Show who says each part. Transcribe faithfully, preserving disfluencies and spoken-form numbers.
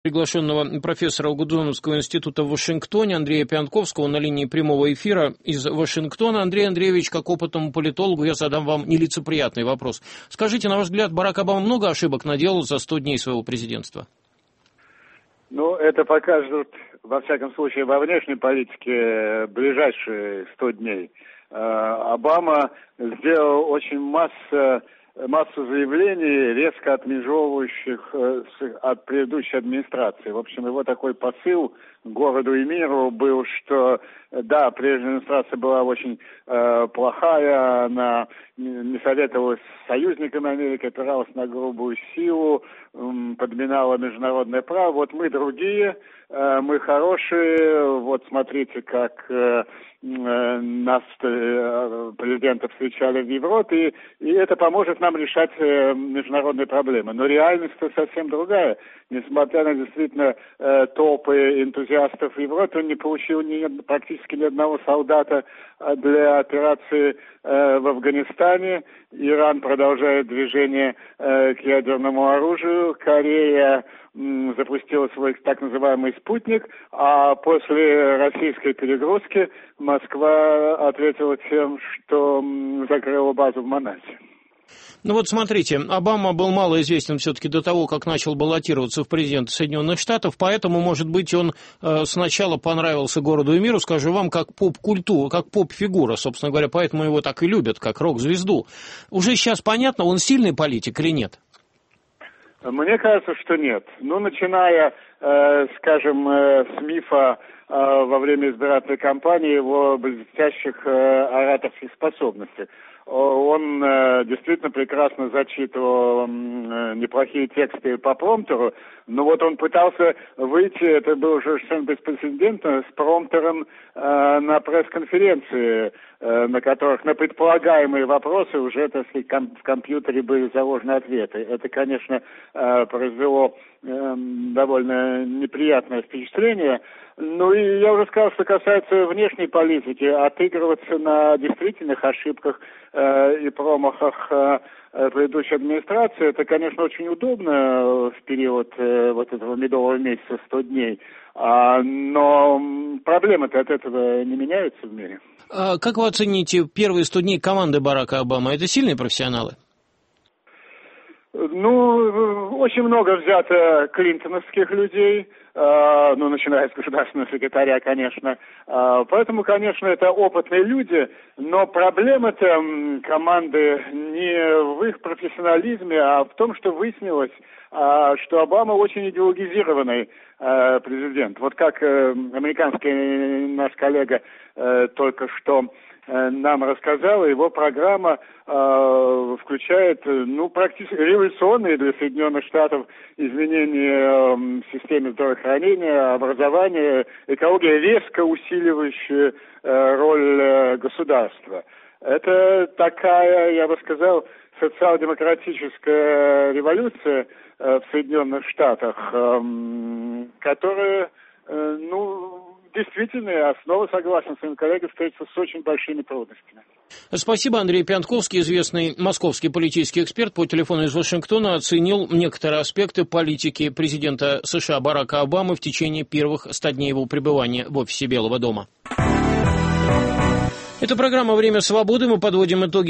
Speaker 1: Приглашенного профессора Лгудзоновского института в Вашингтоне Андрея Пиантковского на линии прямого эфира из Вашингтона. Андрей Андреевич, как опытному политологу, я задам вам нелицеприятный вопрос. Скажите, на ваш взгляд, Барак Обама много ошибок наделал за сто дней своего президентства?
Speaker 2: Ну, это покажут, во всяком случае, во внешней политике ближайшие сто дней. Обама сделал очень массу массу заявлений, резко отмежевывающих э, от предыдущей администрации. В общем, его такой посыл городу и миру был, что да, прежняя администрация была очень э, плохая, она не советовалась с союзниками Америки, опиралась на грубую силу, э, подминала международное право. Вот мы другие, э, мы хорошие, вот смотрите, как э, э, нас э, президента встречали в Европе, и, и это поможет нам решать э, международные проблемы. Но реальность-то совсем другая. Несмотря на действительно э, толпы энтузиастов в Европе, он не получил ни, практически ни одного солдата для операции э, в Афганистане. Иран продолжает движение э, к ядерному оружию. Корея м, запустила свой так называемый спутник, а после российской перегрузки Москва ответила тем, что м, закрыла базу в Манасе.
Speaker 1: Ну вот смотрите, Обама был малоизвестен все-таки до того, как начал баллотироваться в президенты Соединенных Штатов, поэтому, может быть, он э, сначала понравился городу и миру, скажу вам, как поп-культура, как поп-фигура, собственно говоря, поэтому его так и любят, как рок-звезду. Уже сейчас понятно, он сильный политик или нет?
Speaker 2: Мне кажется, что нет. Ну, начиная, э, скажем, э, с мифа э, во время избирательной кампании его блестящих э, ораторских способностей. Он э, действительно прекрасно зачитывал э, неплохие тексты по промптеру, но вот он пытался выйти, это было уже совершенно беспрецедентно, с промптером э, на пресс-конференции, э, на которых на предполагаемые вопросы уже, так сказать, ком- в компьютере были заложены ответы. Это, конечно, э, произвело э, довольно неприятное впечатление. Ну и я уже сказал, что касается внешней политики, отыгрываться на действительных ошибках э, и промахах э, предыдущей администрации, это, конечно, очень удобно в период э, вот этого медового месяца, сто дней, а, но проблемы-то от этого не меняются в мире.
Speaker 1: А как вы оцените первые сто дней команды Барака Обамы? Это сильные профессионалы?
Speaker 2: Ну, очень много взято клинтоновских людей, э, ну, начиная с государственного секретаря, конечно. Э, поэтому, конечно, это опытные люди, но проблема-то команды не в их профессионализме, а в том, что выяснилось, э, что Обама очень идеологизированный э, президент. Вот как э, американский наш коллега э, только что нам рассказала, его программа э, включает, ну, практически революционные для Соединенных Штатов изменения э, в системе здравоохранения, образования, экология, резко усиливающая э, роль э, государства. Это такая, я бы сказал, социал-демократическая революция э, в Соединенных Штатах, э, которая, э, ну, действительно, основа, согласен с своим коллегой, встретится с очень большими трудностями.
Speaker 1: Спасибо. Андрей Пиантковский, известный московский политический эксперт, по телефону из Вашингтона оценил некоторые аспекты политики президента США Барака Обамы в течение первых ста дней его пребывания в офисе Белого дома. Это программа «Время свободы». Мы подводим итоги